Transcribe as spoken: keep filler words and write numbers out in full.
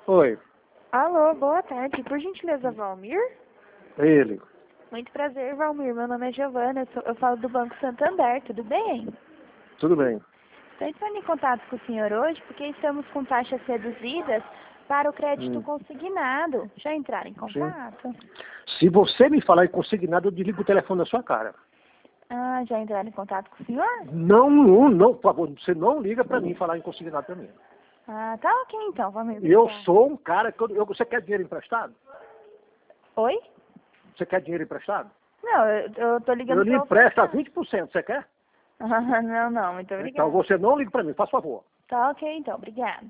Oi, Alô, boa tarde. Por gentileza, Valmir? é ele. Muito prazer, Valmir. Meu nome é Giovana, eu, sou- eu falo do Banco Santander, tudo bem? Tudo bem. Estou entrando em contato com o senhor hoje porque estamos com taxas reduzidas para o crédito Hum, consignado. Já entraram em sim. contato? Se você me falar em consignado, eu desligo o telefone na sua cara. Ah, já entraram em contato com o senhor? Não, não, não, por favor, você não liga pra mim falar em consignado pra mim. Ah, tá ok então, Valmir. Eu Obrigada. sou um cara que eu, eu- você quer dinheiro emprestado? Oi? Você quer dinheiro emprestado? Não, eu, eu tô ligando Eu lhe para empresto a ofertar. vinte por cento, você quer? Ah, não, não, muito Então obrigada. você não liga pra mim, faz favor. Tá ok então, obrigada.